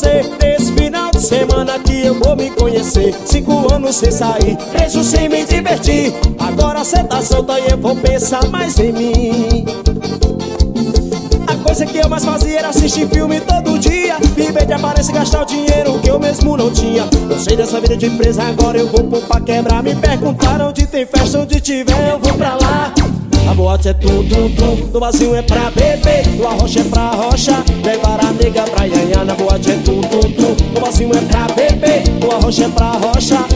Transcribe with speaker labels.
Speaker 1: você nesse final de semana que eu vou me conhecer. 5 anos sem sair, preso sem me divertir. Agora cê tá solta e eu vou pensar mais em mim. A coisa que eu mais fazia era assistir filme todo dia, viver de aparência e gastar o dinheiro que eu mesmo não tinha. Eu sei dessa vida de empresa, agora eu vou pra quebrar. Me perguntaram onde tem festa, onde tiver eu vou pra lá. A boate é tum, no vazio é pra beber, no arrocha é pra rocha, levar a nega pra ianhá. Na boate é tum, no vazio é pra beber, no arrocha é pra rocha,